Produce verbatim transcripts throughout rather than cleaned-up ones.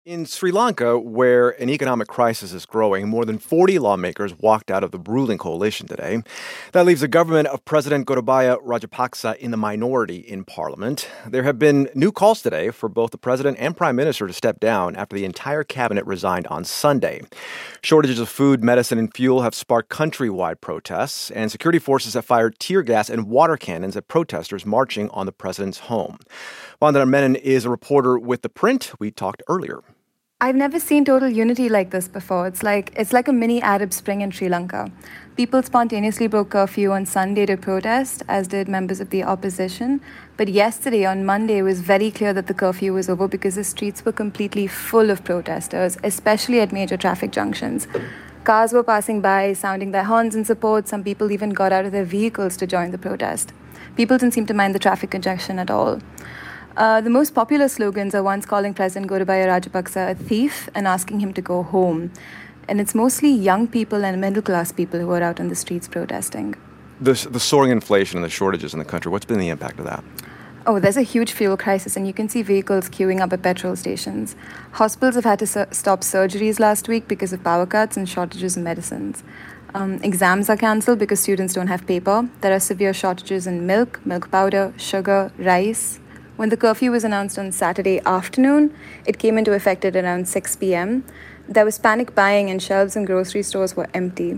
In Sri Lanka, where an economic crisis is growing, more than forty lawmakers walked out of the ruling coalition today. That leaves the government of President Gotabaya Rajapaksa in the minority in parliament. There have been new calls today for both the president and prime minister to step down after the entire cabinet resigned on Sunday. Shortages of food, medicine, and fuel have sparked countrywide protests, and security forces have fired tear gas and water cannons at protesters marching on the president's home. Vandana Menon is a reporter with The Print. We talked earlier. I've never seen total unity like this before. It's like it's like a mini Arab Spring in Sri Lanka. People spontaneously broke curfew on Sunday to protest, as did members of the opposition. But yesterday, on Monday, it was very clear that the curfew was over because the streets were completely full of protesters, especially at major traffic junctions. Cars were passing by, sounding their horns in support. Some people even got out of their vehicles to join the protest. People didn't seem to mind the traffic congestion at all. Uh, the most popular slogans are ones calling President Gotabaya Rajapaksa a thief and asking him to go home. And it's mostly young people and middle-class people who are out on the streets protesting. The, the soaring inflation and the shortages in the country, what's been the impact of that? Oh, there's a huge fuel crisis, and you can see vehicles queuing up at petrol stations. Hospitals have had to su- stop surgeries last week because of power cuts and shortages in medicines. Um, exams are cancelled because students don't have paper. There are severe shortages in milk, milk powder, sugar, rice. When the curfew was announced on Saturday afternoon, it came into effect at around six p.m. There was panic buying and shelves in grocery stores were empty.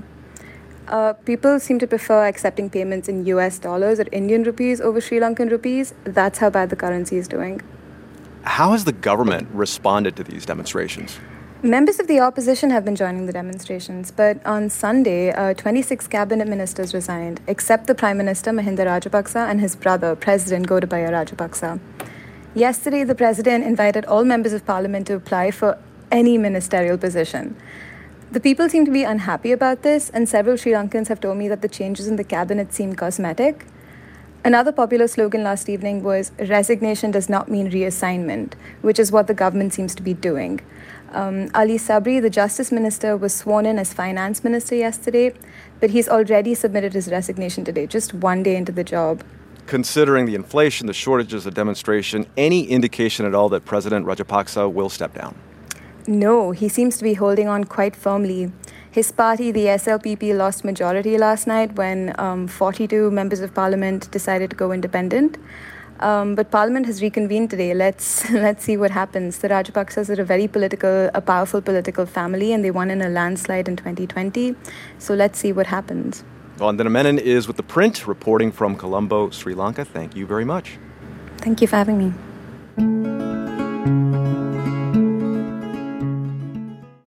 Uh, people seem to prefer accepting payments in U S dollars or Indian rupees over Sri Lankan rupees. That's how bad the currency is doing. How has the government responded to these demonstrations? Members of the opposition have been joining the demonstrations, but on Sunday, uh, twenty-six cabinet ministers resigned, except the Prime Minister Mahinda Rajapaksa and his brother, President Gotabaya Rajapaksa. Yesterday, the president invited all members of parliament to apply for any ministerial position. The people seem to be unhappy about this, and several Sri Lankans have told me that the changes in the cabinet seem cosmetic. Another popular slogan last evening was, "Resignation does not mean reassignment," which is what the government seems to be doing. Um, Ali Sabri, the Justice Minister, was sworn in as Finance Minister yesterday, but he's already submitted his resignation today, just one day into the job. Considering the inflation, the shortages, the demonstration, any indication at all that President Rajapaksa will step down? No, he seems to be holding on quite firmly. His party, the S L P P, lost majority last night when um, forty-two members of parliament decided to go independent. Um, but Parliament has reconvened today. Let's let's see what happens. The Rajapaksas are a very political, a powerful political family, and they won in a landslide in twenty twenty. So let's see what happens. Vandana Menon is with The Print, reporting from Colombo, Sri Lanka. Thank you very much. Thank you for having me.